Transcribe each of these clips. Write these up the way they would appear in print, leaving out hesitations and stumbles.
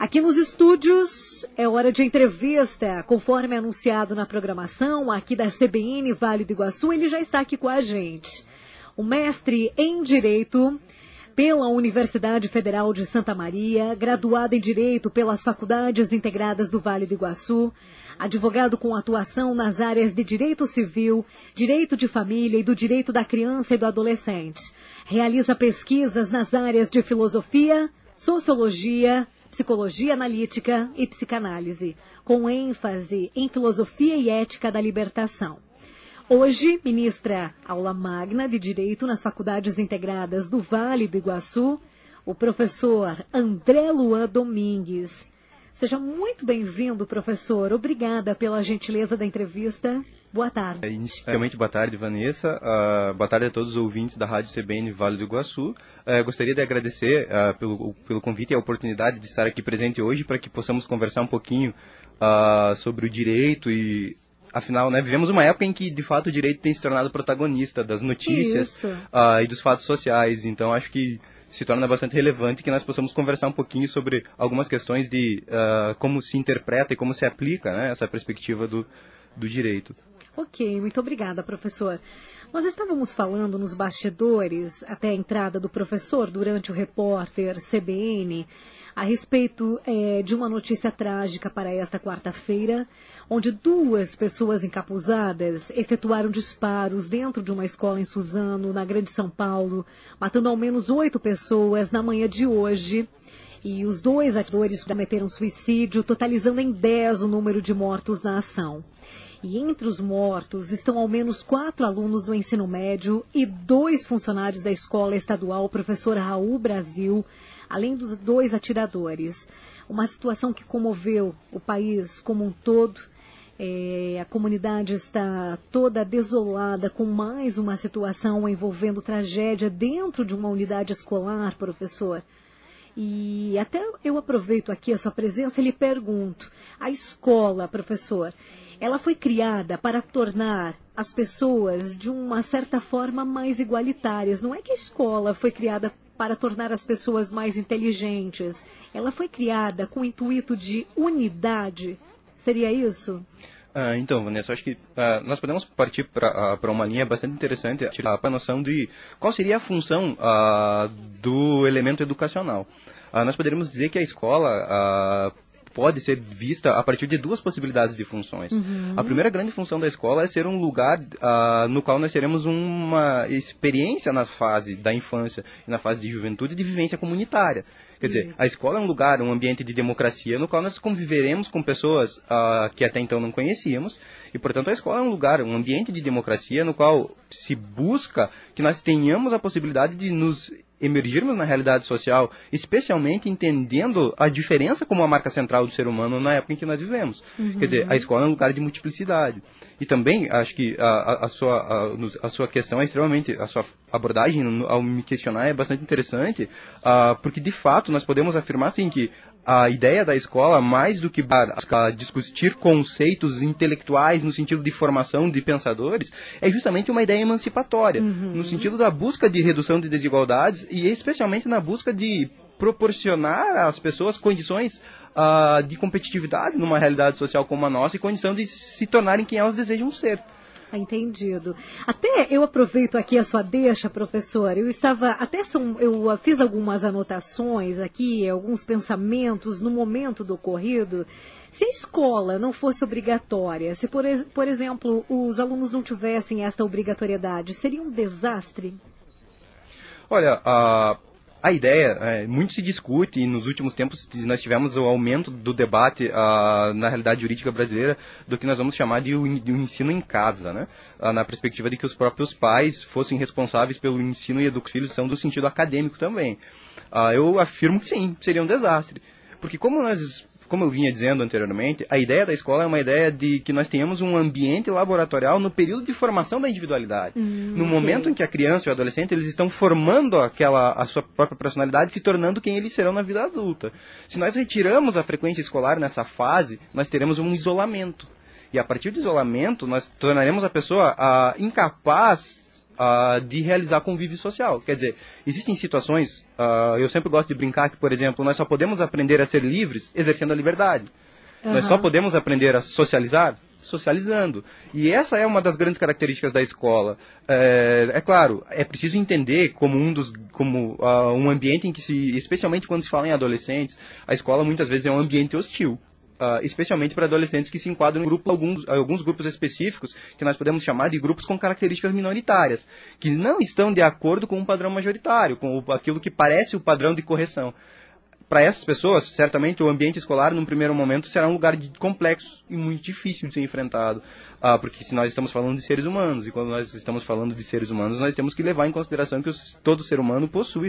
Aqui nos estúdios é hora de entrevista, conforme anunciado na programação aqui da CBN Vale do Iguaçu, ele já está aqui com a gente. O mestre em Direito pela Universidade Federal de Santa Maria, graduado em Direito pelas Faculdades Integradas do Vale do Iguaçu, advogado com atuação nas áreas de Direito Civil, Direito de Família e do Direito da Criança e do Adolescente. Realiza pesquisas nas áreas de Filosofia, Sociologia, Psicologia Analítica e Psicanálise, com ênfase em Filosofia e Ética da Libertação. Hoje, ministra aula magna de Direito nas Faculdades Integradas do Vale do Iguaçu, o professor André Luan Domingues. Seja muito bem-vindo, professor. Obrigada pela gentileza da entrevista. Boa tarde. Inicialmente, boa tarde, Vanessa. Boa tarde a todos os ouvintes da Rádio CBN Vale do Iguaçu. Gostaria de agradecer pelo convite e a oportunidade de estar aqui presente hoje para que possamos conversar um pouquinho sobre o direito e, afinal, né, vivemos uma época em que, de fato, o direito tem se tornado protagonista das notícias e dos fatos sociais. Então, acho que se torna bastante relevante que nós possamos conversar um pouquinho sobre algumas questões de como se interpreta e como se aplica, né, essa perspectiva do direito. Ok, muito obrigada, professor. Nós estávamos falando nos bastidores, até a entrada do professor, durante o repórter CBN, a respeito de uma notícia trágica para esta quarta-feira, onde 2 pessoas encapuzadas efetuaram disparos dentro de uma escola em Suzano, na Grande São Paulo, matando ao menos 8 pessoas na manhã de hoje. E os 2 atores cometeram suicídio, totalizando em 10 o número de mortos na ação. E entre os mortos estão ao menos 4 alunos do ensino médio e 2 funcionários da escola estadual, o professor Raul Brasil, além dos 2 atiradores. Uma situação que comoveu o país como um todo. A comunidade está toda desolada com mais uma situação envolvendo tragédia dentro de uma unidade escolar, professor. E até eu aproveito aqui a sua presença e lhe pergunto, a escola, professor, ela foi criada para tornar as pessoas de uma certa forma mais igualitárias. Não é que a escola foi criada para tornar as pessoas mais inteligentes. Ela foi criada com o intuito de unidade. Seria isso? Então, Vanessa, acho que nós podemos partir para uma linha bastante interessante, para a noção de qual seria a função do elemento educacional. Nós poderíamos dizer que a escola pode ser vista a partir de 2 possibilidades de funções. Uhum. A primeira grande função da escola é ser um lugar no qual nós teremos uma experiência na fase da infância e na fase de juventude de vivência comunitária. Quer dizer, a escola é um lugar, um ambiente de democracia no qual nós conviveremos com pessoas que até então não conhecíamos. E, portanto, a escola é um lugar, um ambiente de democracia no qual se busca que nós tenhamos a possibilidade de nos emergirmos na realidade social, especialmente entendendo a diferença como a marca central do ser humano na época em que nós vivemos. Uhum. Quer dizer, a escola é um lugar de multiplicidade. E também, acho que a sua questão é extremamente, a sua abordagem ao me questionar é bastante interessante, porque, de fato, nós podemos afirmar, assim, que a ideia da escola, mais do que discutir conceitos intelectuais no sentido de formação de pensadores, é justamente uma ideia emancipatória, no sentido da busca de redução de desigualdades e especialmente na busca de proporcionar às pessoas condições de competitividade numa realidade social como a nossa e condição de se tornarem quem elas desejam ser. Entendido. Até eu aproveito aqui a sua deixa, professor. Eu fiz algumas anotações aqui, alguns pensamentos no momento do ocorrido. Se a escola não fosse obrigatória, se, por exemplo, os alunos não tivessem esta obrigatoriedade, seria um desastre? Olha, a ideia, muito se discute, e nos últimos tempos nós tivemos o aumento do debate na realidade jurídica brasileira do que nós vamos chamar de um ensino em casa, né? Na perspectiva de que os próprios pais fossem responsáveis pelo ensino e educação do sentido acadêmico também. Eu afirmo que sim, seria um desastre. Porque como eu vinha dizendo anteriormente, a ideia da escola é uma ideia de que nós tenhamos um ambiente laboratorial no período de formação da individualidade. No momento em que a criança e o adolescente eles estão formando a sua própria personalidade, se tornando quem eles serão na vida adulta. Se nós retiramos a frequência escolar nessa fase, nós teremos um isolamento. E a partir do isolamento, nós tornaremos a pessoa incapaz de realizar convívio social. Quer dizer, existem situações, eu sempre gosto de brincar que, por exemplo, nós só podemos aprender a ser livres exercendo a liberdade. Nós só podemos aprender a socializar socializando. E essa é uma das grandes características da escola. É claro, é preciso entender como um ambiente em que especialmente quando se fala em adolescentes, a escola muitas vezes é um ambiente hostil. Especialmente para adolescentes que se enquadram em alguns grupos específicos, que nós podemos chamar de grupos com características minoritárias, que não estão de acordo com o padrão majoritário, com aquilo que parece o padrão de correção. Para essas pessoas, certamente o ambiente escolar, num primeiro momento, será um lugar complexo e muito difícil de ser enfrentado. Porque se nós estamos falando de seres humanos, e quando nós estamos falando de seres humanos, nós temos que levar em consideração que todo ser humano possui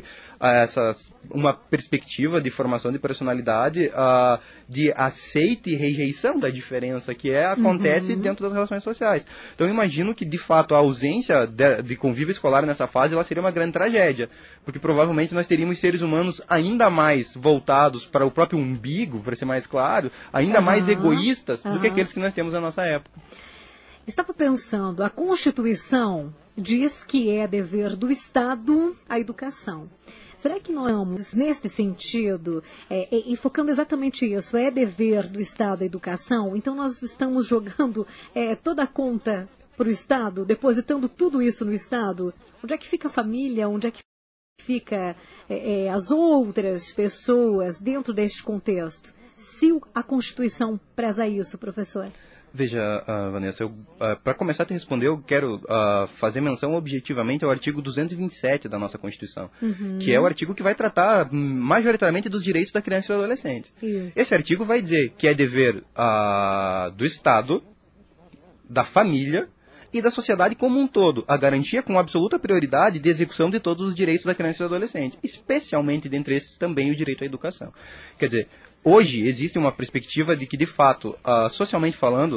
uma perspectiva de formação de personalidade, de aceite e rejeição da diferença, que acontece dentro das relações sociais. Então, eu imagino que, de fato, a ausência de convívio escolar nessa fase, ela seria uma grande tragédia, porque provavelmente nós teríamos seres humanos ainda mais voltados para o próprio umbigo, para ser mais claro, ainda mais egoístas do que aqueles que nós temos na nossa época. Estava pensando, a Constituição diz que é dever do Estado a educação. Será que nós, nesse sentido, e focando exatamente isso, é dever do Estado a educação? Então nós estamos jogando toda a conta para o Estado, depositando tudo isso no Estado? Onde é que fica a família? Onde é que fica as outras pessoas dentro deste contexto? Se a Constituição preza isso, professor? Veja, Vanessa, para começar a te responder, eu quero fazer menção objetivamente ao artigo 227 da nossa Constituição, que é o artigo que vai tratar majoritariamente dos direitos da criança e do adolescente. Isso. Esse artigo vai dizer que é dever do Estado, da família e da sociedade como um todo a garantia com absoluta prioridade de execução de todos os direitos da criança e do adolescente, especialmente dentre esses também o direito à educação. Quer dizer, hoje existe uma perspectiva de que, de fato, socialmente falando,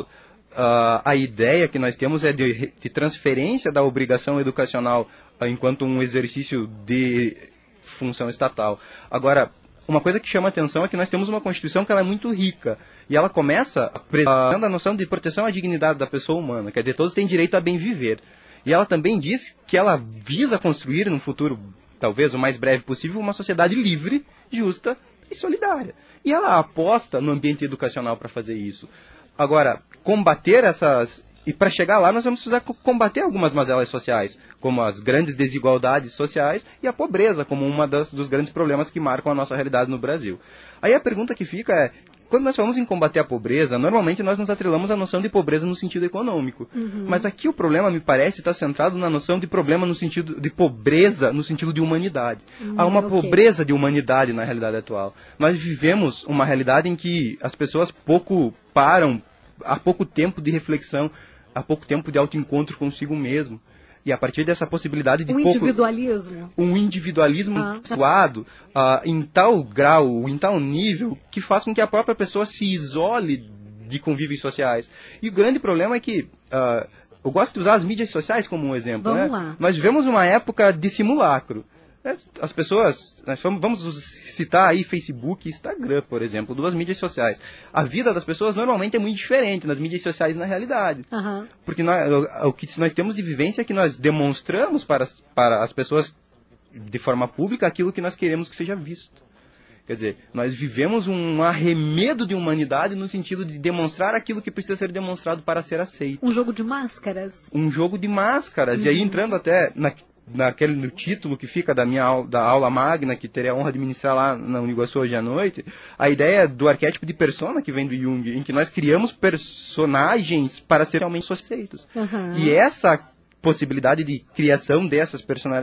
a ideia que nós temos é de transferência da obrigação educacional enquanto um exercício de função estatal. Agora, uma coisa que chama a atenção é que nós temos uma Constituição que ela é muito rica. E ela começa apresentando a noção de proteção à dignidade da pessoa humana. Quer dizer, todos têm direito a bem viver. E ela também diz que ela visa construir, num futuro, talvez o mais breve possível, uma sociedade livre, justa e solidária. E ela aposta no ambiente educacional para fazer isso. Agora, combater essas... E para chegar lá, nós vamos precisar combater algumas mazelas sociais, como as grandes desigualdades sociais e a pobreza, como dos grandes problemas que marcam a nossa realidade no Brasil. Aí a pergunta que fica é, quando nós falamos em combater a pobreza, normalmente nós nos atrelamos à noção de pobreza no sentido econômico. Mas aqui o problema, me parece, está centrado na noção de problema no sentido de pobreza, no sentido de humanidade. Há uma pobreza de humanidade na realidade atual. Nós vivemos uma realidade em que as pessoas param, há pouco tempo de reflexão, há pouco tempo de autoencontro consigo mesmo. E a partir dessa possibilidade de individualismo. Um individualismo suado em tal grau, em tal nível, que faz com que a própria pessoa se isole de convívios sociais. E o grande problema é que, eu gosto de usar as mídias sociais como um exemplo. Vamos lá. Nós vivemos uma época de simulacro. As pessoas, vamos citar aí Facebook e Instagram, por exemplo, duas mídias sociais. A vida das pessoas normalmente é muito diferente nas mídias sociais e na realidade. Porque o que nós temos de vivência é que nós demonstramos para as pessoas de forma pública aquilo que nós queremos que seja visto. Quer dizer, nós vivemos um arremedo de humanidade no sentido de demonstrar aquilo que precisa ser demonstrado para ser aceito. Um jogo de máscaras. Um jogo de máscaras. E aí entrando até no título que fica da aula magna, que terei a honra de ministrar lá na Uniguaçu hoje à noite, a ideia do arquétipo de persona que vem do Jung, em que nós criamos personagens para serem realmente aceitos. E essa possibilidade de criação dessas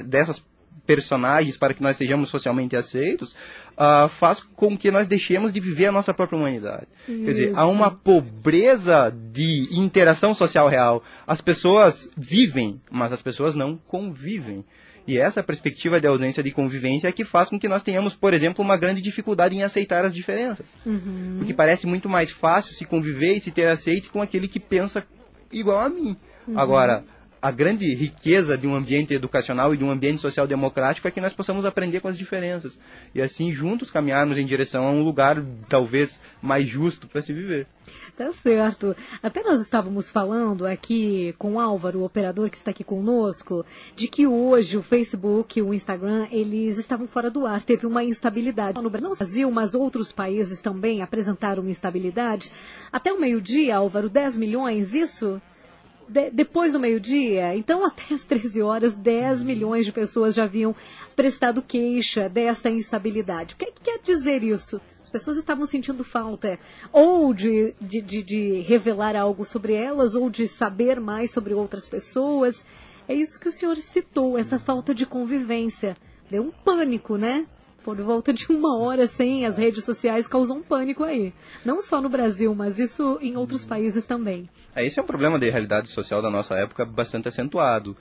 personagens para que nós sejamos socialmente aceitos, faz com que nós deixemos de viver a nossa própria humanidade. Quer dizer, há uma pobreza de interação social real. As pessoas vivem, mas as pessoas não convivem. E essa perspectiva de ausência de convivência é que faz com que nós tenhamos, por exemplo, uma grande dificuldade em aceitar as diferenças. Porque parece muito mais fácil se conviver e se ter aceito com aquele que pensa igual a mim. Agora, a grande riqueza de um ambiente educacional e de um ambiente social democrático é que nós possamos aprender com as diferenças. E assim, juntos, caminharmos em direção a um lugar, talvez, mais justo para se viver. Tá certo. Até nós estávamos falando aqui com o Álvaro, o operador que está aqui conosco, de que hoje o Facebook e o Instagram, eles estavam fora do ar. Teve uma instabilidade no Brasil, mas outros países também apresentaram instabilidade. Até o meio-dia, Álvaro, 10 milhões, isso? Depois do meio-dia, então até as 13 horas, 10 milhões de pessoas já haviam prestado queixa desta instabilidade. O que quer dizer isso? As pessoas estavam sentindo falta ou de revelar algo sobre elas, ou de saber mais sobre outras pessoas. É isso que o senhor citou, essa falta de convivência. Deu um pânico, né? Por volta de 1 hora sem as redes sociais causou um pânico aí. Não só no Brasil, mas isso em outros países também. Esse é um problema de realidade social da nossa época bastante acentuado.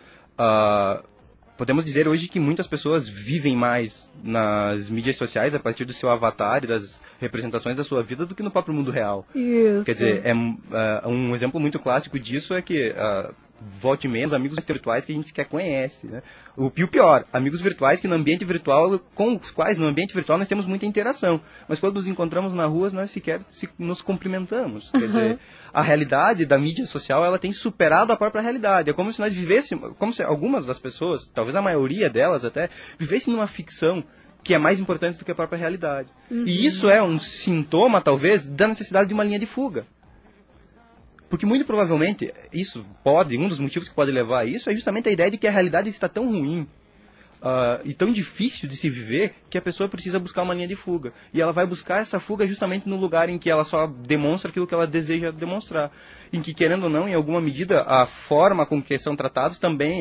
Podemos dizer hoje que muitas pessoas vivem mais nas mídias sociais a partir do seu avatar e das representações da sua vida do que no próprio mundo real. Isso. Quer dizer, um exemplo muito clássico disso é que volte e meia os amigos virtuais que a gente sequer conhece, né? O pior, amigos virtuais que no ambiente virtual, com os quais no ambiente virtual nós temos muita interação, mas quando nos encontramos na rua nós sequer nos cumprimentamos. Quer dizer, a realidade da mídia social, ela tem superado a própria realidade. É como se nós vivêssemos, como se algumas das pessoas, talvez a maioria delas até, vivessem numa ficção que é mais importante do que a própria realidade. E isso é um sintoma, talvez, da necessidade de uma linha de fuga. Porque muito provavelmente, um dos motivos que pode levar a isso é justamente a ideia de que a realidade está tão ruim e tão difícil de se viver que a pessoa precisa buscar uma linha de fuga. E ela vai buscar essa fuga justamente no lugar em que ela só demonstra aquilo que ela deseja demonstrar. Em que, querendo ou não, em alguma medida, a forma com que são tratadas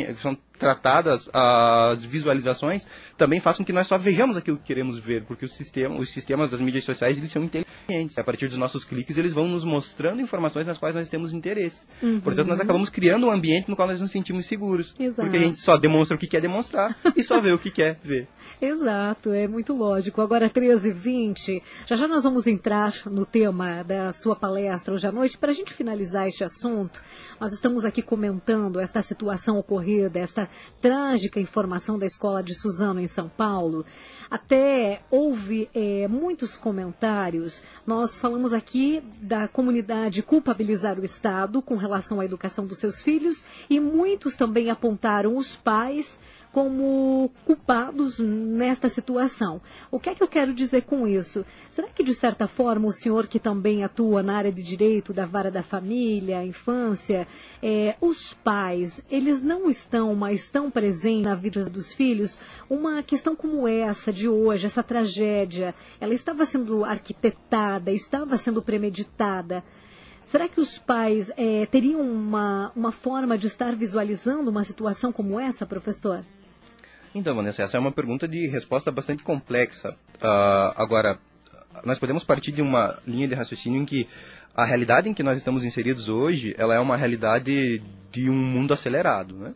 as visualizações também faz com que nós só vejamos aquilo que queremos ver, porque os sistemas das mídias sociais, eles são inteligentes. A partir dos nossos cliques, eles vão nos mostrando informações nas quais nós temos interesse. Portanto, nós acabamos criando um ambiente no qual nós nos sentimos seguros. Exato. Porque a gente só demonstra o que quer demonstrar e só vê o que quer ver. Exato, é muito lógico. Agora, 13h20, já nós vamos entrar no tema da sua palestra hoje à noite. Para a gente finalizar este assunto, nós estamos aqui comentando esta situação ocorrida, esta trágica informação da escola de Suzano, em São Paulo. Até houve muitos comentários. Nós falamos aqui da comunidade culpabilizar o Estado com relação à educação dos seus filhos e muitos também apontaram os pais como culpados nesta situação. O que é que eu quero dizer com isso? Será que, de certa forma, o senhor que também atua na área de direito da vara da família, infância, os pais, eles não estão mais tão presentes na vida dos filhos? Uma questão como essa de hoje, essa tragédia, ela estava sendo arquitetada, estava sendo premeditada. Será que os pais teriam uma forma de estar visualizando uma situação como essa, professor? Então, Vanessa, essa é uma pergunta de resposta bastante complexa. Agora, nós podemos partir de uma linha de raciocínio em que a realidade em que nós estamos inseridos hoje, ela é uma realidade de um mundo acelerado, né?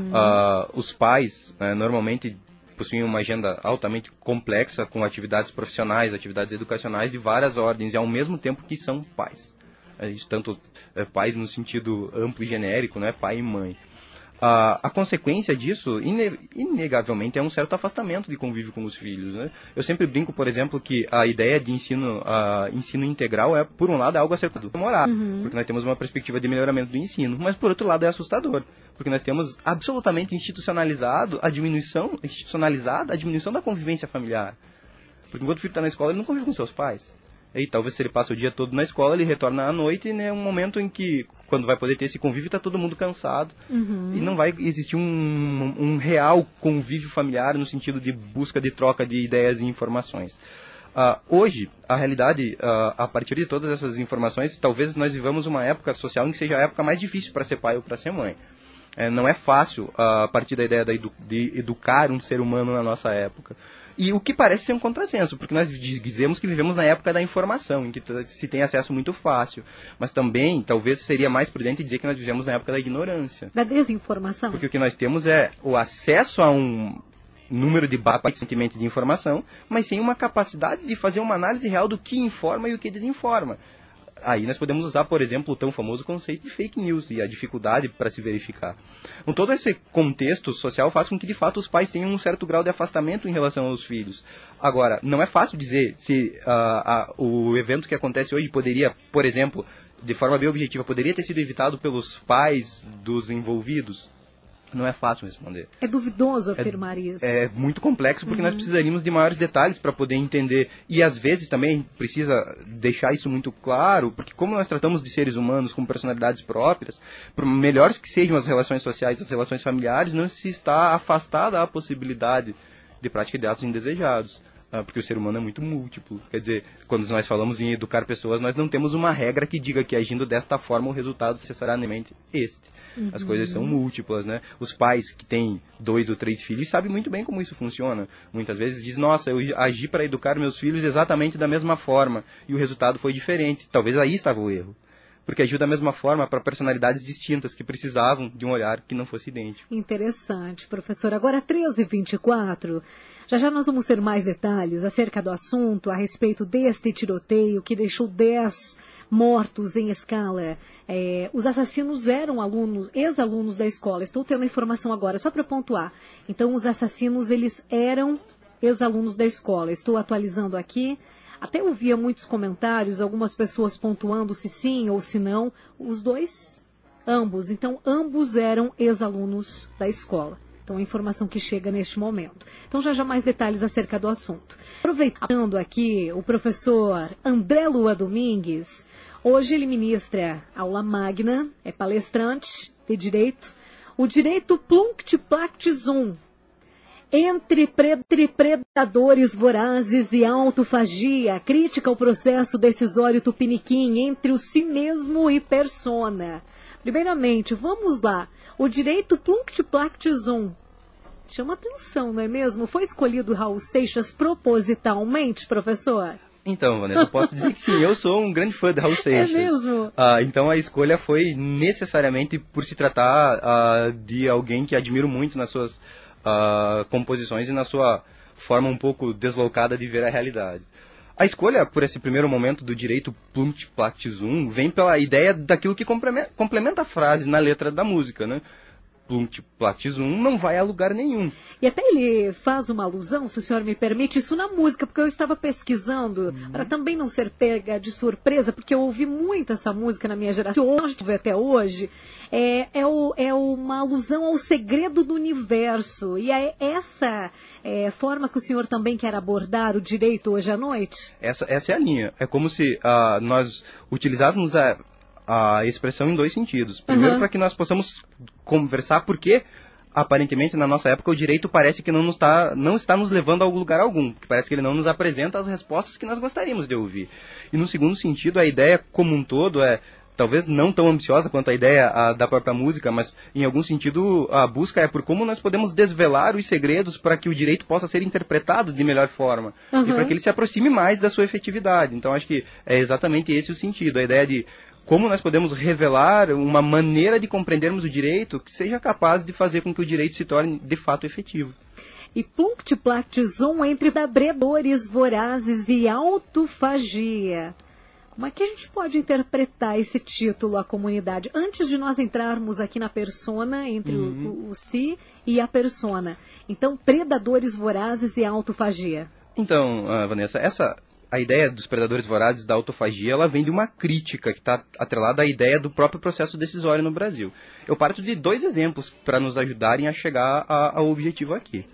Os pais, normalmente, possuem uma agenda altamente complexa, com atividades profissionais, atividades educacionais de várias ordens, e ao mesmo tempo que são pais. Tanto pais no sentido amplo e genérico, né? Pai e mãe. A consequência disso, inegavelmente, é um certo afastamento de convívio com os filhos, né? Eu sempre brinco, por exemplo, que a ideia de ensino integral por um lado, é algo a ser comemorado, porque nós temos uma perspectiva de melhoramento do ensino, mas, por outro lado, é assustador, porque nós temos absolutamente institucionalizada a diminuição da convivência familiar. Porque enquanto o filho está na escola, ele não convive com seus pais. E talvez se ele passa o dia todo na escola, ele retorna à noite, né, um momento em que, quando vai poder ter esse convívio, está todo mundo cansado. E não vai existir um real convívio familiar no sentido de busca de troca de ideias e informações. Hoje, a realidade, a partir de todas essas informações, talvez nós vivamos uma época social em que seja a época mais difícil para ser pai ou para ser mãe. Não é fácil, a partir da ideia de educar um ser humano na nossa época. E o que parece ser um contrassenso, porque nós dizemos que vivemos na época da informação, em que se tem acesso muito fácil. Mas também, talvez seria mais prudente dizer que nós vivemos na época da ignorância. Da desinformação. Porque o que nós temos é o acesso a um número de baixo de informação, mas sem uma capacidade de fazer uma análise real do que informa e o que desinforma. aí nós podemos usar, por exemplo, o tão famoso conceito de fake news e a dificuldade para se verificar. Então, todo esse contexto social faz com que, de fato, os pais tenham um certo grau de afastamento em relação aos filhos. Agora, não é fácil dizer se o evento que acontece hoje poderia, por exemplo, de forma bem objetiva, poderia ter sido evitado pelos pais dos envolvidos. Não é fácil responder. É duvidoso afirmar isso. É muito complexo, porque nós precisaríamos de maiores detalhes para poder entender. E às vezes também precisa deixar isso muito claro, porque como nós tratamos de seres humanos com personalidades próprias, por melhores que sejam as relações sociais, as relações familiares, não se está afastada a possibilidade de prática de atos indesejados. Porque o ser humano é muito múltiplo. Quer dizer, quando nós falamos em educar pessoas, nós não temos uma regra que diga que agindo desta forma o resultado necessariamente este. As coisas são múltiplas, né? Os pais que têm 2 ou 3 filhos sabem muito bem como isso funciona. Muitas vezes diz, nossa, eu agi para educar meus filhos exatamente da mesma forma e o resultado foi diferente. Talvez aí estava o erro. Porque agiu da mesma forma para personalidades distintas que precisavam de um olhar que não fosse idêntico. Interessante, professor. Agora, 13h24, já nós vamos ter mais detalhes acerca do assunto, a respeito deste tiroteio que deixou 10 mortos em escala. Os assassinos eram ex-alunos da escola. Estou tendo a informação agora, só para pontuar. Então, os assassinos, eles eram ex-alunos da escola. Estou atualizando aqui. Até ouvia muitos comentários, algumas pessoas pontuando se sim ou se não. Os dois, ambos. Então, ambos eram ex-alunos da escola. Então, a informação que chega neste momento. Então, já mais detalhes acerca do assunto. Aproveitando aqui, o professor André Lua Domingues, hoje ele ministra aula magna, é palestrante de Direito. O Direito Plunct Plact Zum. Entre predadores vorazes e autofagia, crítica ao processo decisório tupiniquim entre o si mesmo e persona. Primeiramente, vamos lá. O direito Plunct Plact Zum chama atenção, não é mesmo? Foi escolhido Raul Seixas propositalmente, professor? Então, Vanessa, eu posso dizer que sim, eu sou um grande fã de Raul Seixas. É mesmo? Então a escolha foi necessariamente por se tratar de alguém que admiro muito nas suas composições e na sua forma um pouco deslocada de ver a realidade. A escolha por esse primeiro momento do direito Plunct Plact Zum vem pela ideia daquilo que complementa a frase na letra da música, né? Plunct Plact Zum não vai a lugar nenhum. E até ele faz uma alusão, se o senhor me permite, isso na música, porque eu estava pesquisando, para também não ser pega de surpresa, porque eu ouvi muito essa música na minha geração, hoje, até hoje, é uma alusão ao segredo do universo. E é essa forma que o senhor também quer abordar o direito hoje à noite? Essa é a linha. É como se nós utilizássemos a expressão em 2 sentidos. Primeiro, para que nós possamos conversar, porque aparentemente na nossa época o direito parece que não está nos levando a lugar algum, que parece que ele não nos apresenta as respostas que nós gostaríamos de ouvir. E no segundo sentido, a ideia como um todo talvez não tão ambiciosa quanto a ideia da própria música, mas em algum sentido a busca é por como nós podemos desvelar os segredos para que o direito possa ser interpretado de melhor forma e para que ele se aproxime mais da sua efetividade. Então acho que é exatamente esse o sentido, a ideia de como nós podemos revelar uma maneira de compreendermos o direito que seja capaz de fazer com que o direito se torne de fato efetivo. E Plunct Plact Zum entre predadores vorazes e autofagia. Como é que a gente pode interpretar esse título à comunidade? Antes de nós entrarmos aqui na persona, entre o si e a persona. Então, predadores vorazes e autofagia. Então, Vanessa, a ideia dos predadores vorazes da autofagia, ela vem de uma crítica que está atrelada à ideia do próprio processo decisório no Brasil. Eu parto de 2 exemplos para nos ajudarem a chegar ao objetivo aqui.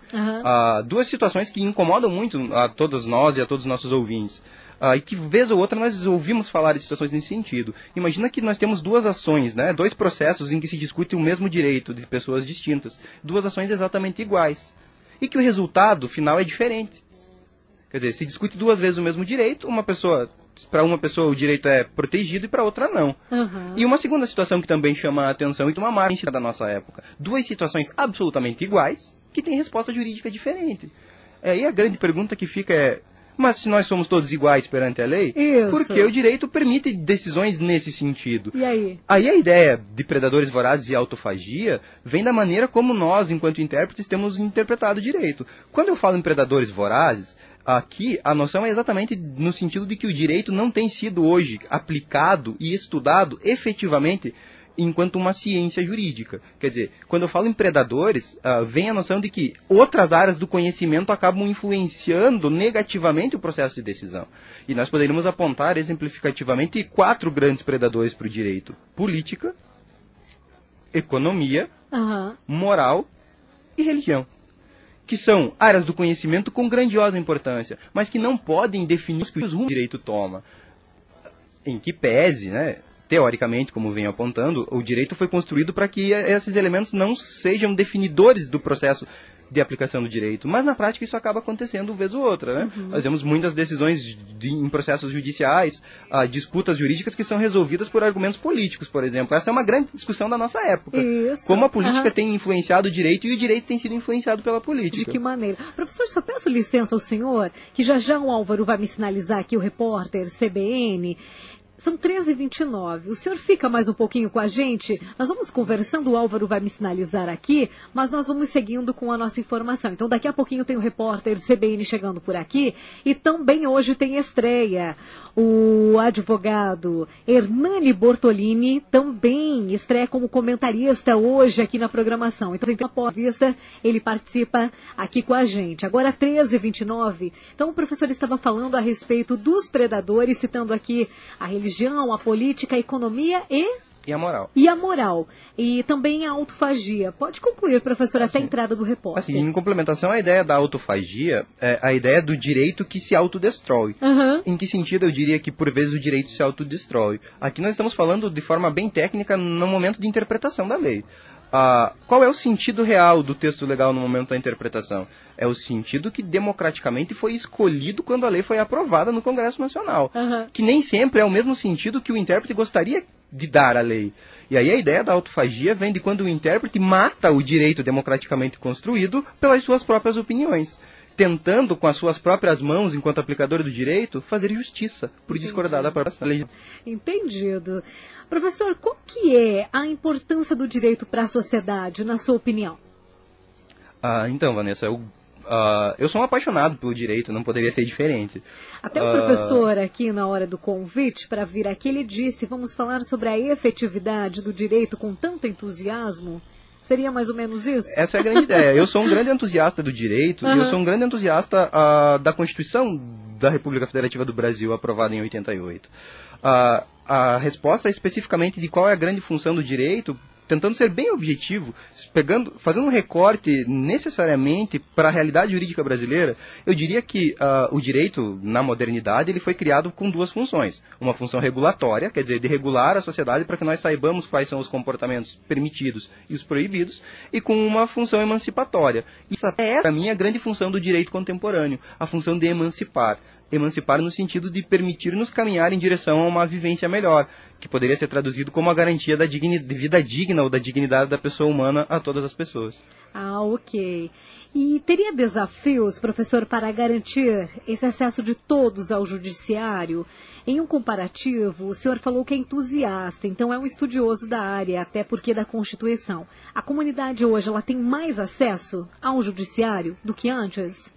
2 situações que incomodam muito a todos nós e a todos os nossos ouvintes. E que, vez ou outra, nós ouvimos falar de situações nesse sentido. Imagina que nós temos 2 ações, né? 2 processos em que se discute o mesmo direito de pessoas distintas. 2 ações exatamente iguais. E que o resultado final é diferente. Quer dizer, se discute 2 vezes o mesmo direito, para uma pessoa o direito é protegido e para outra não. E uma segunda situação que também chama a atenção e uma marca da nossa época. 2 situações absolutamente iguais que têm resposta jurídica diferente. E a grande pergunta que fica mas se nós somos todos iguais perante a lei, por que o direito permite decisões nesse sentido? E aí? Aí a ideia de predadores vorazes e autofagia vem da maneira como nós, enquanto intérpretes, temos interpretado o direito. Quando eu falo em predadores vorazes, Aqui, a noção é exatamente no sentido de que o direito não tem sido hoje aplicado e estudado efetivamente enquanto uma ciência jurídica. Quer dizer, quando eu falo em predadores, vem a noção de que outras áreas do conhecimento acabam influenciando negativamente o processo de decisão. E nós poderíamos apontar exemplificativamente 4 grandes predadores para o direito: política, economia, moral e religião, que são áreas do conhecimento com grandiosa importância, mas que não podem definir os rumos que o direito toma. Em que pese, né, teoricamente, como venho apontando, o direito foi construído para que esses elementos não sejam definidores do processo de aplicação do direito, mas na prática isso acaba acontecendo vez ou outra, né? Nós vemos muitas decisões em processos judiciais, disputas jurídicas que são resolvidas por argumentos políticos, por exemplo. Essa é uma grande discussão da nossa época. Isso. Como a política tem influenciado o direito e o direito tem sido influenciado pela política. De que maneira? Professor, só peço licença ao senhor, que já o Álvaro vai me sinalizar aqui, o repórter CBN. São 13h29. O senhor fica mais um pouquinho com a gente? Nós vamos conversando, o Álvaro vai me sinalizar aqui, mas nós vamos seguindo com a nossa informação. Então, daqui a pouquinho tem o repórter CBN chegando por aqui. E também hoje tem estreia. O advogado Hernani Bortolini também estreia como comentarista hoje aqui na programação. Então, após a vista, ele participa aqui com a gente. Agora, 13h29. Então, o professor estava falando a respeito dos predadores, citando aqui a religião, a política, a economia e a moral. E a moral. E também a autofagia. Pode concluir, professor, até a entrada do repórter. Assim, em complementação à ideia da autofagia, é a ideia do direito que se autodestrói. Em que sentido eu diria que, por vezes, o direito se autodestrói? Aqui nós estamos falando de forma bem técnica no momento de interpretação da lei. Qual é o sentido real do texto legal no momento da interpretação? É o sentido que democraticamente foi escolhido quando a lei foi aprovada no Congresso Nacional. Que nem sempre é o mesmo sentido que o intérprete gostaria de dar à lei. E aí a ideia da autofagia vem de quando o intérprete mata o direito democraticamente construído pelas suas próprias opiniões, tentando com as suas próprias mãos, enquanto aplicador do direito, fazer justiça por discordar da própria lei. Entendido. Professor, qual que é a importância do direito para a sociedade, na sua opinião? Então, Vanessa, eu sou um apaixonado pelo direito, não poderia ser diferente. Até o professor aqui, na hora do convite para vir aqui, ele disse, vamos falar sobre a efetividade do direito com tanto entusiasmo. Seria mais ou menos isso? Essa é a grande ideia. Eu sou um grande entusiasta do direito e eu sou um grande entusiasta da Constituição da República Federativa do Brasil, aprovada em 88. A resposta especificamente de qual é a grande função do direito, tentando ser bem objetivo, fazendo um recorte necessariamente para a realidade jurídica brasileira, eu diria que o direito, na modernidade, ele foi criado com 2 funções. Uma função regulatória, quer dizer, de regular a sociedade para que nós saibamos quais são os comportamentos permitidos e os proibidos, e com uma função emancipatória. Isso é, para mim, a grande função do direito contemporâneo, a função de emancipar. Emancipar no sentido de permitir-nos caminhar em direção a uma vivência melhor, que poderia ser traduzido como a garantia da de vida digna ou da dignidade da pessoa humana a todas as pessoas. Ok. E teria desafios, professor, para garantir esse acesso de todos ao judiciário? Em um comparativo, o senhor falou que é entusiasta, então é um estudioso da área, até porque da Constituição. A comunidade hoje ela tem mais acesso ao judiciário do que antes?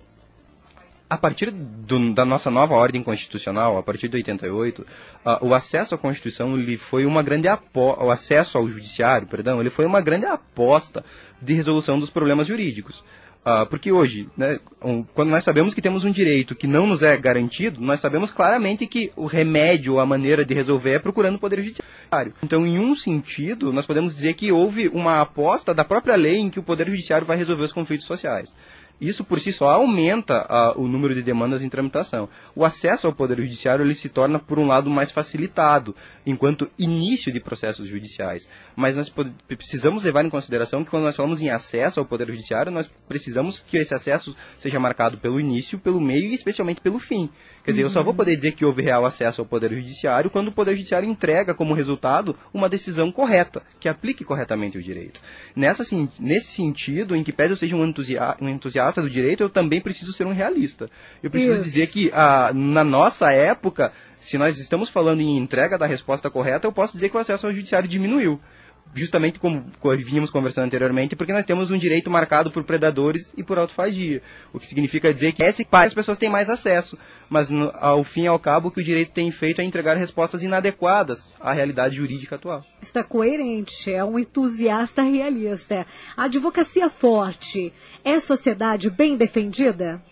A partir da nossa nova ordem constitucional, a partir de 88, o acesso à Constituição ele foi uma grande o acesso ao judiciário, ele foi uma grande aposta de resolução dos problemas jurídicos. Porque hoje, né, quando nós sabemos que temos um direito que não nos é garantido, nós sabemos claramente que o remédio, a maneira de resolver é procurando o Poder Judiciário. Então, em um sentido, nós podemos dizer que houve uma aposta da própria lei em que o Poder Judiciário vai resolver os conflitos sociais. Isso por si só aumenta o número de demandas em tramitação. O acesso ao Poder Judiciário ele se torna, por um lado, mais facilitado, enquanto início de processos judiciais. Mas nós precisamos levar em consideração que quando nós falamos em acesso ao Poder Judiciário, nós precisamos que esse acesso seja marcado pelo início, pelo meio e especialmente pelo fim. Quer dizer, eu só vou poder dizer que houve real acesso ao Poder Judiciário quando o Poder Judiciário entrega como resultado uma decisão correta, que aplique corretamente o direito. Nesse sentido, em que pese eu seja um entusiasta do direito, eu também preciso ser um realista. Eu preciso dizer que na nossa época, se nós estamos falando em entrega da resposta correta, eu posso dizer que o acesso ao judiciário diminuiu. justamente como vínhamos conversando anteriormente, porque nós temos um direito marcado por predadores e por autofagia, o que significa dizer que as pessoas têm mais acesso, mas ao fim e ao cabo o que o direito tem feito é entregar respostas inadequadas à realidade jurídica atual. Está coerente, é um entusiasta realista. A advocacia forte é sociedade bem defendida?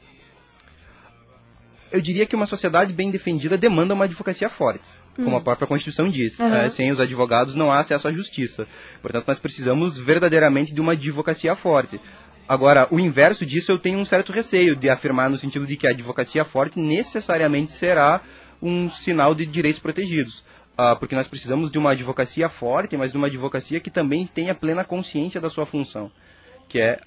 Eu diria que uma sociedade bem defendida demanda uma advocacia forte. Como a própria Constituição diz, sem os advogados não há acesso à justiça. Portanto, nós precisamos verdadeiramente de uma advocacia forte. Agora, o inverso disso eu tenho um certo receio de afirmar no sentido de que a advocacia forte necessariamente será um sinal de direitos protegidos. Porque nós precisamos de uma advocacia forte, mas de uma advocacia que também tenha plena consciência da sua função, que é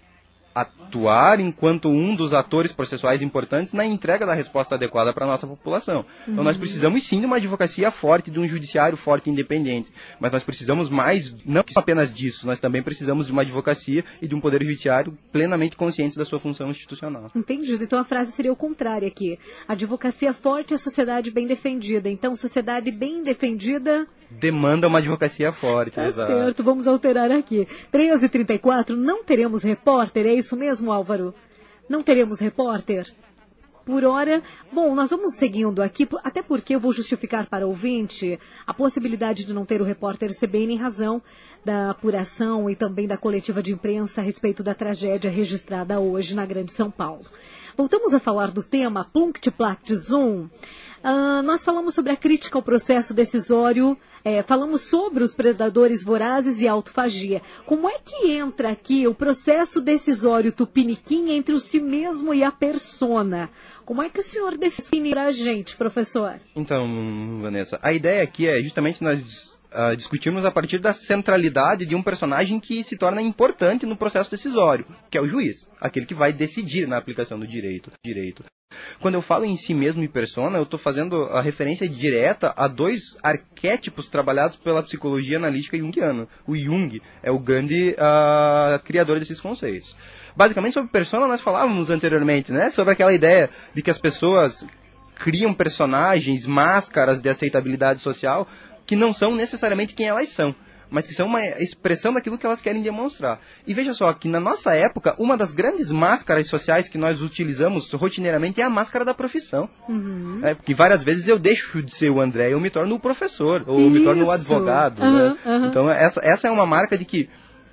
atuar enquanto um dos atores processuais importantes na entrega da resposta adequada para a nossa população. Então nós precisamos sim de uma advocacia forte, de um judiciário forte e independente, mas nós precisamos mais, não apenas disso, nós também precisamos de uma advocacia e de um poder judiciário plenamente conscientes da sua função institucional. Entendido. Então a frase seria o contrário aqui. Advocacia forte é sociedade bem defendida. Então sociedade bem defendida demanda uma advocacia forte. Tá certo, vamos alterar aqui. 13h34, não teremos repórter, é isso mesmo, Álvaro? Não teremos repórter? Por hora, bom, nós vamos seguindo aqui, até porque eu vou justificar para o ouvinte a possibilidade de não ter o repórter CBN em razão da apuração e também da coletiva de imprensa a respeito da tragédia registrada hoje na Grande São Paulo. Voltamos a falar do tema Plunct-Plact Zoom. Nós falamos sobre a crítica ao processo decisório, falamos sobre os predadores vorazes e autofagia. Como é que entra aqui o processo decisório tupiniquim entre o si mesmo e a persona? Como é que o senhor define para a gente, professor? Então, Vanessa, a ideia aqui é justamente nós discutirmos a partir da centralidade de um personagem que se torna importante no processo decisório, que é o juiz, aquele que vai decidir na aplicação do direito. Quando eu falo em si mesmo e persona, eu estou fazendo a referência direta a dois arquétipos trabalhados pela psicologia analítica junguiana. O Jung é o grande criador desses conceitos. Basicamente, sobre persona nós falávamos anteriormente, né? Sobre aquela ideia de que as pessoas criam personagens, máscaras de aceitabilidade social, que não são necessariamente quem elas são, mas que são uma expressão daquilo que elas querem demonstrar. E veja só, que na nossa época, uma das grandes máscaras sociais que nós utilizamos rotineiramente é a máscara da profissão. Porque várias vezes eu deixo de ser o André, eu me torno o professor, ou me torno o advogado. Então essa é uma marca de que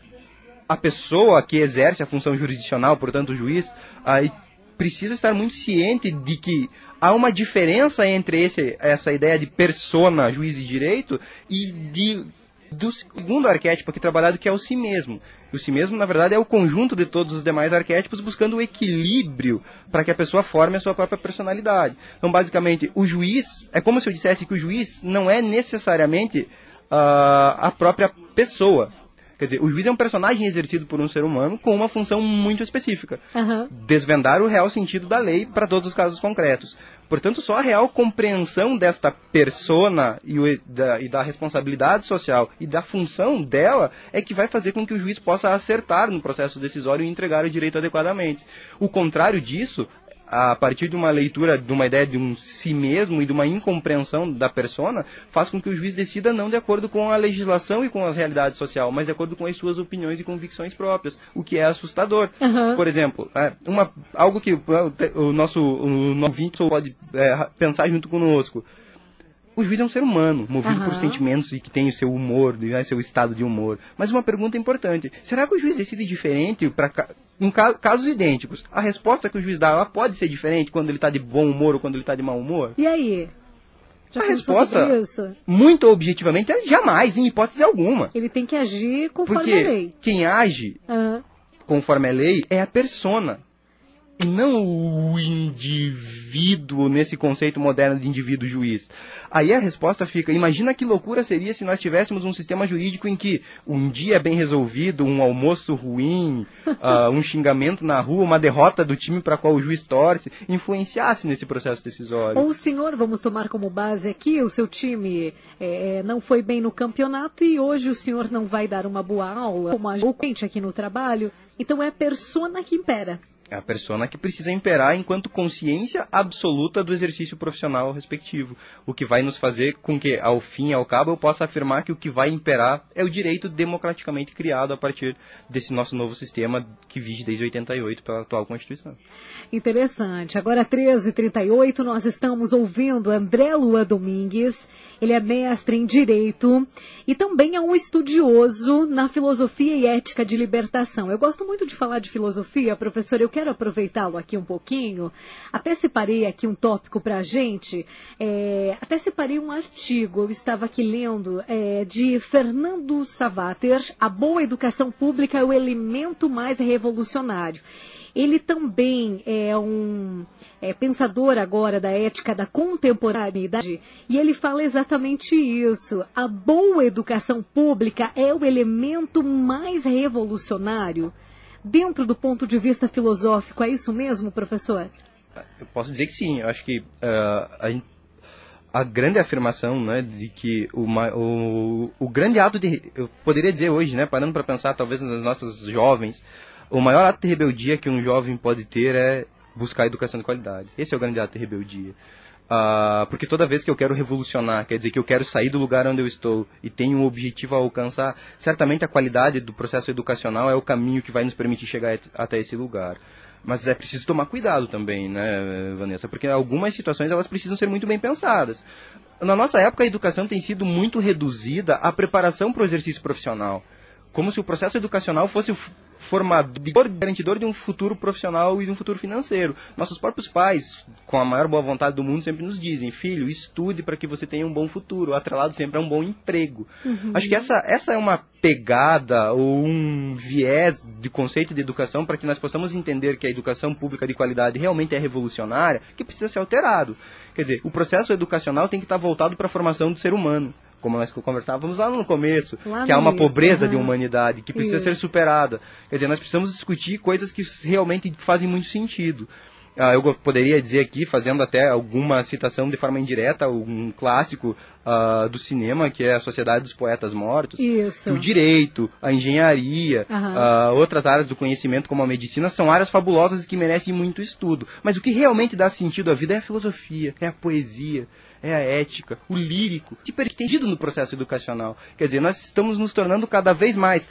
a pessoa que exerce a função jurisdicional, portanto o juiz, precisa estar muito ciente de que há uma diferença entre essa ideia de persona, juiz e direito, e do segundo arquétipo aqui trabalhado, que é o si mesmo. O si mesmo, na verdade, é o conjunto de todos os demais arquétipos, buscando o equilíbrio para que a pessoa forme a sua própria personalidade. Então, basicamente, o juiz, é como se eu dissesse que o juiz não é necessariamente a própria pessoa. Quer dizer, o juiz é um personagem exercido por um ser humano com uma função muito específica. Desvendar o real sentido da lei para todos os casos concretos. Portanto, só a real compreensão desta persona e da responsabilidade social e da função dela é que vai fazer com que o juiz possa acertar no processo decisório e entregar o direito adequadamente. O contrário disso, a partir de uma leitura, de uma ideia de um si mesmo e de uma incompreensão da persona, faz com que o juiz decida não de acordo com a legislação e com a realidade social, mas de acordo com as suas opiniões e convicções próprias, o que é assustador. Por exemplo, algo que o nosso ouvinte pode pensar junto conosco. O juiz é um ser humano, movido por sentimentos e que tem o seu humor, seu estado de humor. Mas uma pergunta importante, será que o juiz decide diferente em casos idênticos? A resposta que o juiz dá, ela pode ser diferente quando ele está de bom humor ou quando ele está de mau humor? E aí? A resposta, muito objetivamente, é jamais, em hipótese alguma. Ele tem que agir conforme a lei. Porque quem age conforme a lei é a persona. E não o indivíduo, nesse conceito moderno de indivíduo juiz. Aí a resposta fica, imagina que loucura seria se nós tivéssemos um sistema jurídico em que um dia bem resolvido, um almoço ruim, um xingamento na rua, uma derrota do time para qual o juiz torce, influenciasse nesse processo decisório. Ou o senhor, vamos tomar como base aqui, o seu time não foi bem no campeonato e hoje o senhor não vai dar uma boa aula, como a gente aqui no trabalho, então é a persona que impera. É a persona que precisa imperar enquanto consciência absoluta do exercício profissional respectivo. O que vai nos fazer com que, ao fim e ao cabo, eu possa afirmar que o que vai imperar é o direito democraticamente criado a partir desse nosso novo sistema que vige desde 88 pela atual Constituição. Interessante. Agora, 13h38, nós estamos ouvindo André Luan Domingues. Ele é mestre em Direito e também é um estudioso na filosofia e ética de libertação. Eu gosto muito de falar de filosofia, professor. Eu quero aproveitá-lo aqui um pouquinho. Até separei aqui um tópico para a gente. Até separei um artigo. Eu estava aqui lendo de Fernando Savater. A boa educação pública é o elemento mais revolucionário. Ele também é um pensador agora da ética da contemporaneidade e ele fala exatamente isso. A boa educação pública é o elemento mais revolucionário dentro do ponto de vista filosófico. É isso mesmo, professor? Eu posso dizer que sim. Eu acho que a grande afirmação, né, de que o grande ato eu poderia dizer hoje, né, parando para pensar talvez nas nossas jovens, o maior ato de rebeldia que um jovem pode ter é buscar a educação de qualidade. Esse é o grande ato de rebeldia. Porque toda vez que eu quero revolucionar, quer dizer que eu quero sair do lugar onde eu estou e tenho um objetivo a alcançar, certamente a qualidade do processo educacional é o caminho que vai nos permitir chegar até esse lugar. Mas é preciso tomar cuidado também, né, Vanessa? Porque algumas situações elas precisam ser muito bem pensadas. Na nossa época, a educação tem sido muito reduzida à preparação para o exercício profissional. Como se o processo educacional fosse o formador, garantidor de um futuro profissional e de um futuro financeiro. Nossos próprios pais, com a maior boa vontade do mundo, sempre nos dizem: filho, estude para que você tenha um bom futuro, atrelado sempre a um bom emprego. Uhum. Acho que essa é uma pegada ou um viés de conceito de educação para que nós possamos entender que a educação pública de qualidade realmente é revolucionária, que precisa ser alterado. Quer dizer, o processo educacional tem que estar voltado para a formação do ser humano. Como nós conversávamos lá no começo, que há uma pobreza de humanidade que precisa ser superada. Quer dizer, nós precisamos discutir coisas que realmente fazem muito sentido. Eu poderia dizer aqui, fazendo até alguma citação de forma indireta, um clássico do cinema, que é A Sociedade dos Poetas Mortos. Isso. O direito, a engenharia, outras áreas do conhecimento, como a medicina, são áreas fabulosas e que merecem muito estudo. Mas o que realmente dá sentido à vida é a filosofia, é a poesia, é a ética, o lírico, se pertendido no processo educacional. Quer dizer, nós estamos nos tornando cada vez mais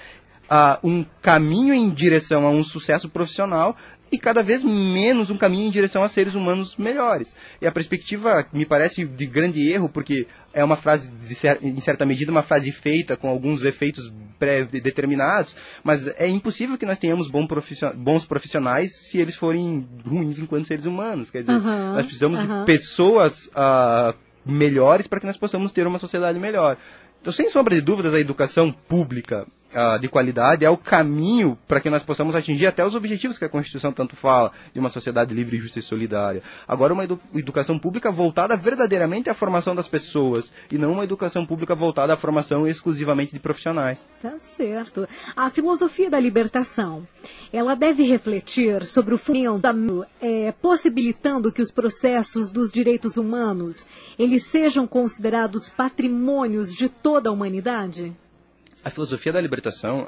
um caminho em direção a um sucesso profissional e cada vez menos um caminho em direção a seres humanos melhores. E a perspectiva me parece de grande erro, porque é uma frase, em certa medida, uma frase feita com alguns efeitos pré-determinados, mas é impossível que nós tenhamos bons profissionais se eles forem ruins enquanto seres humanos. Quer dizer, nós precisamos de pessoas melhores para que nós possamos ter uma sociedade melhor. Então, sem sombra de dúvidas, a educação pública de qualidade é o caminho para que nós possamos atingir até os objetivos que a Constituição tanto fala, de uma sociedade livre, justa e solidária. Agora, uma educação pública voltada verdadeiramente à formação das pessoas e não uma educação pública voltada à formação exclusivamente de profissionais. Tá certo. A filosofia da libertação, ela deve refletir sobre o fundamento, possibilitando que os processos dos direitos humanos, eles sejam considerados patrimônios de toda a humanidade? A filosofia da libertação,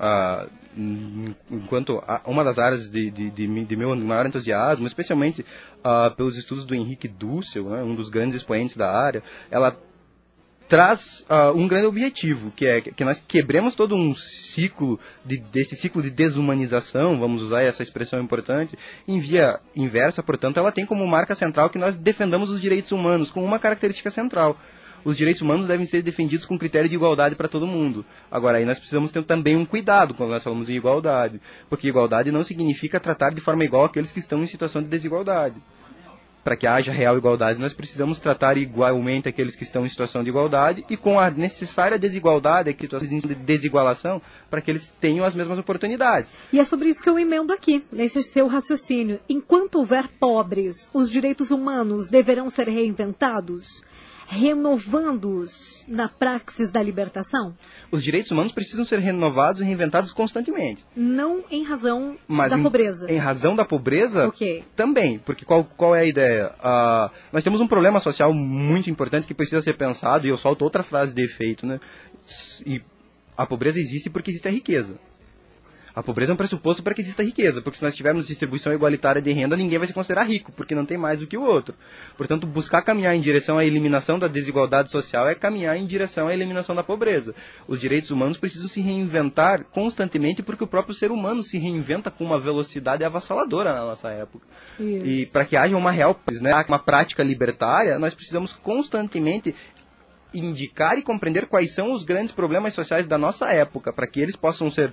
enquanto uma das áreas de meu maior entusiasmo, especialmente pelos estudos do Henrique Dussel, né, um dos grandes expoentes da área, ela traz um grande objetivo, que é que nós quebremos todo um ciclo, desse ciclo de desumanização, vamos usar essa expressão importante, em via inversa, portanto, ela tem como marca central que nós defendamos os direitos humanos, com uma característica central. Os direitos humanos devem ser defendidos com critério de igualdade para todo mundo. Agora, aí nós precisamos ter também um cuidado quando nós falamos em igualdade, porque igualdade não significa tratar de forma igual aqueles que estão em situação de desigualdade. Para que haja real igualdade, nós precisamos tratar igualmente aqueles que estão em situação de igualdade e com a necessária desigualdade, a situação de desigualação, para que eles tenham as mesmas oportunidades. E é sobre isso que eu emendo aqui, nesse seu raciocínio. Enquanto houver pobres, os direitos humanos deverão ser reinventados? Renovando-os na praxis da libertação? Os direitos humanos precisam ser renovados e reinventados constantemente. Não em razão da pobreza. Em razão da pobreza? Okay. Também, porque qual é a ideia? Nós temos um problema social muito importante que precisa ser pensado, e eu solto outra frase de efeito, né? E a pobreza existe porque existe a riqueza. A pobreza é um pressuposto para que exista riqueza, porque se nós tivermos distribuição igualitária de renda, ninguém vai se considerar rico, porque não tem mais do que o outro. Portanto, buscar caminhar em direção à eliminação da desigualdade social é caminhar em direção à eliminação da pobreza. Os direitos humanos precisam se reinventar constantemente, porque o próprio ser humano se reinventa com uma velocidade avassaladora na nossa época. Isso. E para que haja uma real, né, uma prática libertária, nós precisamos constantemente indicar e compreender quais são os grandes problemas sociais da nossa época, para que eles possam ser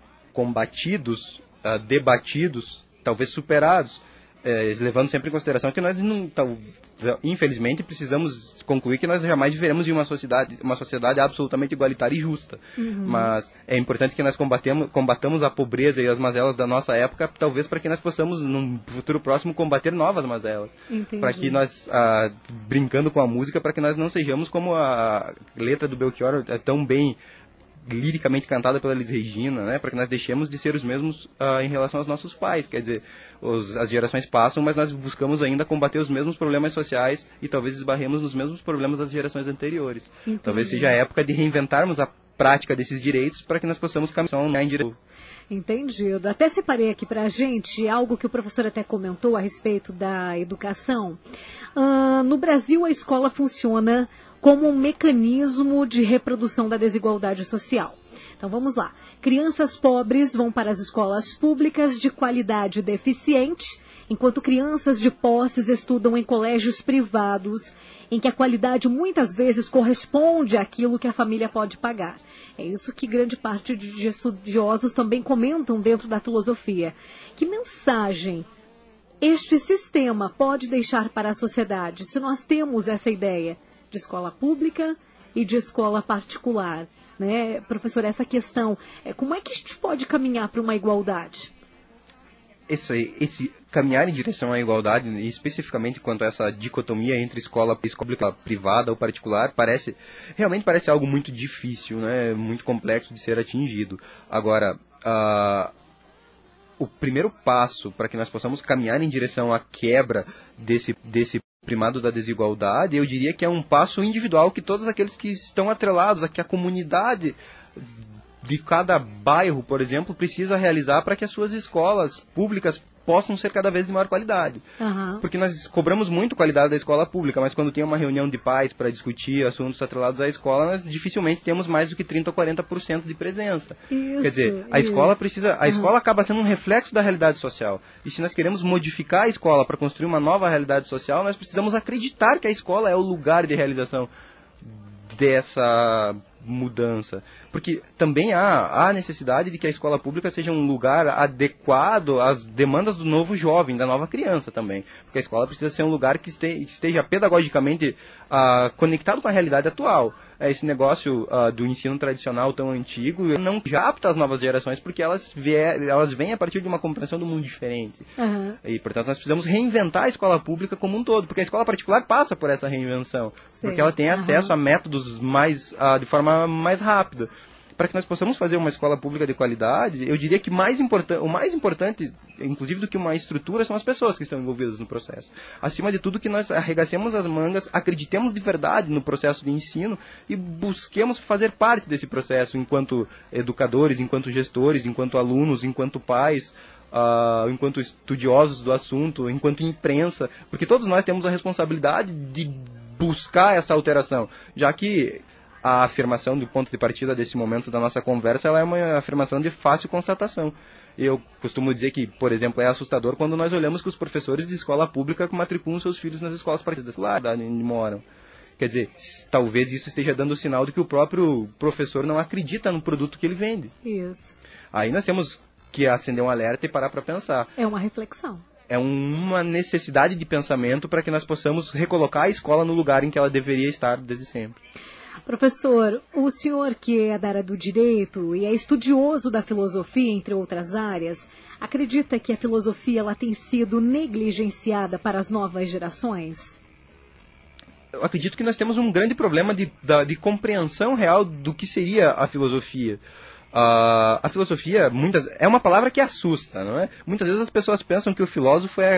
combatidos, debatidos, talvez superados, levando sempre em consideração que nós, infelizmente, precisamos concluir que nós jamais viveremos em uma sociedade absolutamente igualitária e justa. Uhum. Mas é importante que nós combatamos a pobreza e as mazelas da nossa época, talvez para que nós possamos, num futuro próximo, combater novas mazelas. Para que nós, brincando com a música, para que nós não sejamos como a letra do Belchior, tão bem liricamente cantada pela Elis Regina, né, para que nós deixemos de ser os mesmos em relação aos nossos pais. Quer dizer, as gerações passam, mas nós buscamos ainda combater os mesmos problemas sociais e talvez esbarremos nos mesmos problemas das gerações anteriores. Entendi. Talvez seja a época de reinventarmos a prática desses direitos para que nós possamos caminhar em direção. Entendido. Até separei aqui para a gente algo que o professor até comentou a respeito da educação. No Brasil, a escola funciona como um mecanismo de reprodução da desigualdade social. Então vamos lá. Crianças pobres vão para as escolas públicas de qualidade deficiente, enquanto crianças de posses estudam em colégios privados, em que a qualidade muitas vezes corresponde àquilo que a família pode pagar. É isso que grande parte de estudiosos também comentam dentro da filosofia. Que mensagem este sistema pode deixar para a sociedade, se nós temos essa ideia de escola pública e de escola particular, né? Professor, essa questão, como é que a gente pode caminhar para uma igualdade? Esse caminhar em direção à igualdade, especificamente quanto a essa dicotomia entre escola pública, privada ou particular, realmente parece algo muito difícil, né? Muito complexo de ser atingido. Agora, o primeiro passo para que nós possamos caminhar em direção à quebra desse primado da desigualdade, eu diria que é um passo individual que todos aqueles que estão atrelados, que a comunidade de cada bairro, por exemplo, precisa realizar para que as suas escolas públicas possam ser cada vez de maior qualidade. Uhum. Porque nós cobramos muito qualidade da escola pública, mas quando tem uma reunião de pais para discutir assuntos atrelados à escola, nós dificilmente temos mais do que 30% ou 40% de presença. Quer dizer, a escola escola acaba sendo um reflexo da realidade social. E se nós queremos modificar a escola para construir uma nova realidade social, nós precisamos acreditar que a escola é o lugar de realização dessa mudança. Porque também há necessidade de que a escola pública seja um lugar adequado às demandas do novo jovem, da nova criança também. Porque a escola precisa ser um lugar que esteja pedagogicamente conectado com a realidade atual. Esse negócio do ensino tradicional tão antigo não capta as novas gerações, porque elas vêm a partir de uma compreensão do mundo diferente. Uhum. E, portanto, nós precisamos reinventar a escola pública como um todo, porque a escola particular passa por essa reinvenção. Sim. Porque ela tem acesso a métodos de forma mais rápida. Para que nós possamos fazer uma escola pública de qualidade, eu diria que o mais importante, inclusive do que uma estrutura, são as pessoas que estão envolvidas no processo. Acima de tudo, que nós arregacemos as mangas, acreditemos de verdade no processo de ensino e busquemos fazer parte desse processo enquanto educadores, enquanto gestores, enquanto alunos, enquanto pais, enquanto estudiosos do assunto, enquanto imprensa, porque todos nós temos a responsabilidade de buscar essa alteração, já que a afirmação do ponto de partida desse momento da nossa conversa, ela é uma afirmação de fácil constatação. Eu costumo dizer que, por exemplo, é assustador quando nós olhamos que os professores de escola pública matriculam seus filhos nas escolas particulares lá onde moram. Quer dizer, talvez isso esteja dando o sinal de que o próprio professor não acredita no produto que ele vende. Isso. Aí nós temos que acender um alerta e parar para pensar. É uma reflexão. É uma necessidade de pensamento para que nós possamos recolocar a escola no lugar em que ela deveria estar desde sempre. Professor, o senhor que é da área do direito e é estudioso da filosofia, entre outras áreas, acredita que a filosofia ela tem sido negligenciada para as novas gerações? Eu acredito que nós temos um grande problema de compreensão real do que seria a filosofia. A filosofia é uma palavra que assusta, não é? Muitas vezes as pessoas pensam que o filósofo é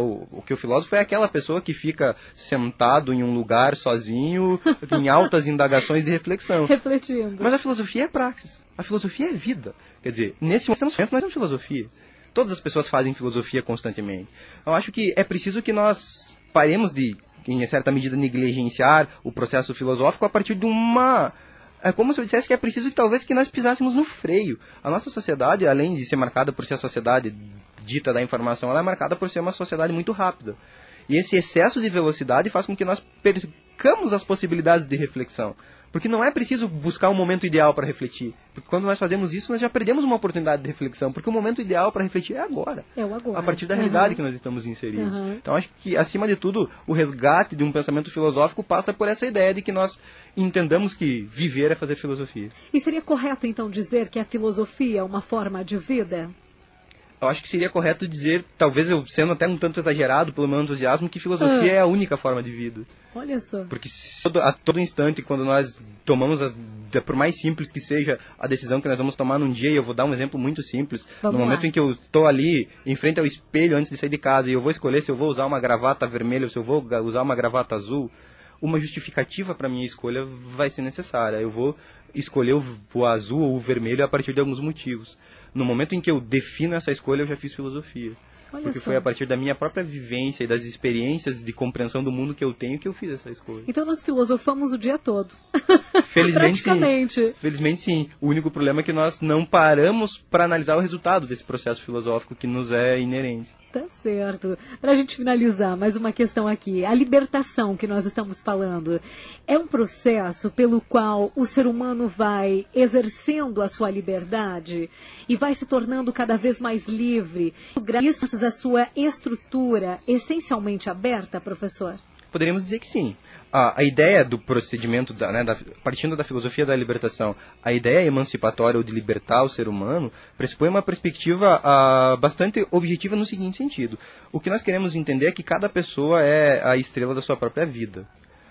aquela pessoa que fica sentado em um lugar sozinho, em altas indagações de reflexão. Refletindo. Mas a filosofia é praxis. A filosofia é vida. Quer dizer, nesse momento nós temos filosofia. Todas as pessoas fazem filosofia constantemente. Eu acho que é preciso que nós paremos de, em certa medida, negligenciar o processo filosófico a partir de uma... É como se eu dissesse que é preciso que talvez que nós pisássemos no freio. A nossa sociedade, além de ser marcada por ser a sociedade dita da informação, ela é marcada por ser uma sociedade muito rápida. E esse excesso de velocidade faz com que nós percamos as possibilidades de reflexão. Porque não é preciso buscar um momento ideal para refletir. Porque quando nós fazemos isso, nós já perdemos uma oportunidade de reflexão. Porque o momento ideal para refletir é agora. É o agora. A partir da realidade que nós estamos inseridos. Então, acho que, acima de tudo, o resgate de um pensamento filosófico passa por essa ideia de que nós entendamos que viver é fazer filosofia. E seria correto, então, dizer que a filosofia é uma forma de vida? Eu acho que seria correto dizer, talvez eu sendo até um tanto exagerado pelo meu entusiasmo, que filosofia é a única forma de vida. Olha só. Porque a todo instante, quando nós tomamos, por mais simples que seja a decisão que nós vamos tomar num dia, e eu vou dar um exemplo muito simples, no momento em que eu estou ali, em frente ao espelho antes de sair de casa, e eu vou escolher se eu vou usar uma gravata vermelha ou se eu vou usar uma gravata azul, uma justificativa para minha escolha vai ser necessária. Eu vou escolher o azul ou o vermelho a partir de alguns motivos. No momento em que eu defino essa escolha, eu já fiz filosofia. Porque foi a partir da minha própria vivência e das experiências de compreensão do mundo que eu tenho que eu fiz essa escolha. Então nós filosofamos o dia todo. Felizmente Praticamente. Sim. Felizmente sim. O único problema é que nós não paramos para analisar o resultado desse processo filosófico que nos é inerente. Tá certo. Para a gente finalizar, mais uma questão aqui. A libertação que nós estamos falando é um processo pelo qual o ser humano vai exercendo a sua liberdade e vai se tornando cada vez mais livre, graças à sua estrutura essencialmente aberta, professor? Poderíamos dizer que sim. A ideia do procedimento, partindo da filosofia da libertação, a ideia emancipatória ou de libertar o ser humano, pressupõe uma perspectiva bastante objetiva no seguinte sentido. O que nós queremos entender é que cada pessoa é a estrela da sua própria vida.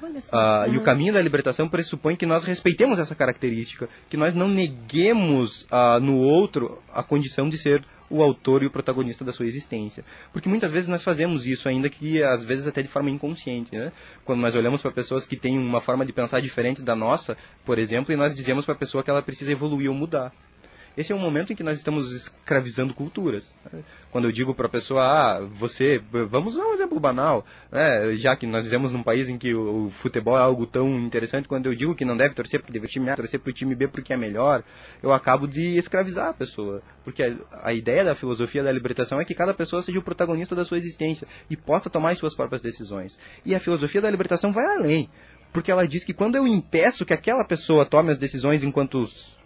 E o caminho da libertação pressupõe que nós respeitemos essa característica, que nós não neguemos no outro a condição de ser o autor e o protagonista da sua existência. Porque muitas vezes nós fazemos isso, ainda que às vezes até de forma inconsciente, né? Quando nós olhamos para pessoas que têm uma forma de pensar diferente da nossa, por exemplo, e nós dizemos para a pessoa que ela precisa evoluir ou mudar. Esse é um momento em que nós estamos escravizando culturas. Quando eu digo para a pessoa, vamos usar um exemplo banal, né? Já que nós vivemos num país em que o futebol é algo tão interessante, quando eu digo que não deve torcer para o time A, torcer para o time B porque é melhor, eu acabo de escravizar a pessoa. Porque a ideia da filosofia da libertação é que cada pessoa seja o protagonista da sua existência e possa tomar as suas próprias decisões. E a filosofia da libertação vai além, porque ela diz que quando eu impeço que aquela pessoa tome as decisões enquanto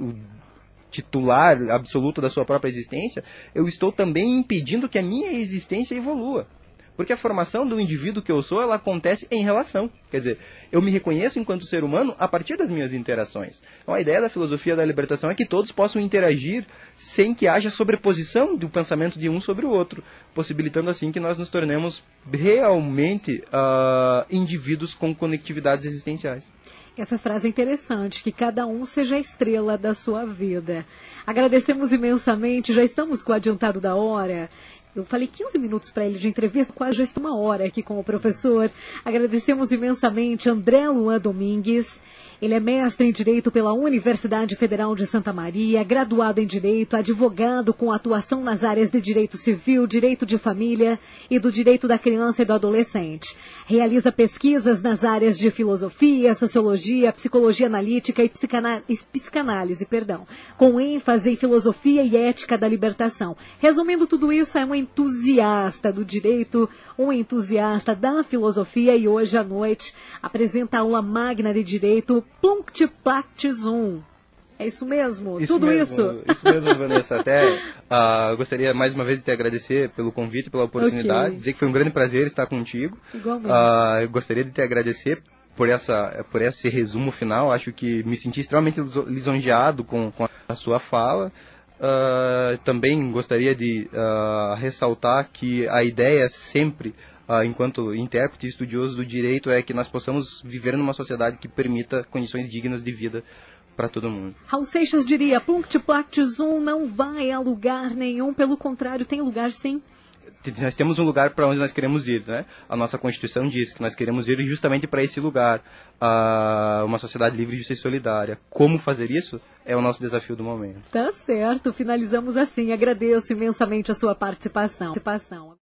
titular absoluto da sua própria existência, eu estou também impedindo que a minha existência evolua. Porque a formação do indivíduo que eu sou, ela acontece em relação. Quer dizer, eu me reconheço enquanto ser humano a partir das minhas interações. Então a ideia da filosofia da libertação é que todos possam interagir sem que haja sobreposição do pensamento de um sobre o outro, possibilitando assim que nós nos tornemos realmente indivíduos com conectividades existenciais. Essa frase é interessante, que cada um seja a estrela da sua vida. Agradecemos imensamente, já estamos com o adiantado da hora. Eu falei 15 minutos para ele de entrevista, quase já estou uma hora aqui com o professor. Agradecemos imensamente André Luan Domingues. Ele é mestre em Direito pela Universidade Federal de Santa Maria, graduado em Direito, advogado com atuação nas áreas de Direito Civil, Direito de Família e do Direito da Criança e do Adolescente. Realiza pesquisas nas áreas de Filosofia, Sociologia, Psicologia Analítica e Psicanálise, com ênfase em Filosofia e Ética da Libertação. Resumindo tudo isso, é um entusiasta do direito, um entusiasta da filosofia e hoje à noite apresenta a aula magna de Direito Plunct Plact Zoom. É isso mesmo? Tudo mesmo. Isso mesmo, Vanessa. Até gostaria mais uma vez de te agradecer pelo convite, pela oportunidade. Dizer que foi um grande prazer estar contigo. Igualmente. Gostaria de te agradecer por esse resumo final. Acho que me senti extremamente lisonjeado com a sua fala. Também gostaria de ressaltar que a ideia sempre, enquanto intérprete e estudioso do direito, é que nós possamos viver numa sociedade que permita condições dignas de vida para todo mundo. Raul Seixas diria, Punkt Plact Zum não vai a lugar nenhum, pelo contrário, tem lugar sim. Nós temos um lugar para onde nós queremos ir, né? A nossa Constituição diz que nós queremos ir justamente para esse lugar, uma sociedade livre, justa e solidária. Como fazer isso é o nosso desafio do momento. Tá certo, finalizamos assim. Agradeço imensamente a sua participação.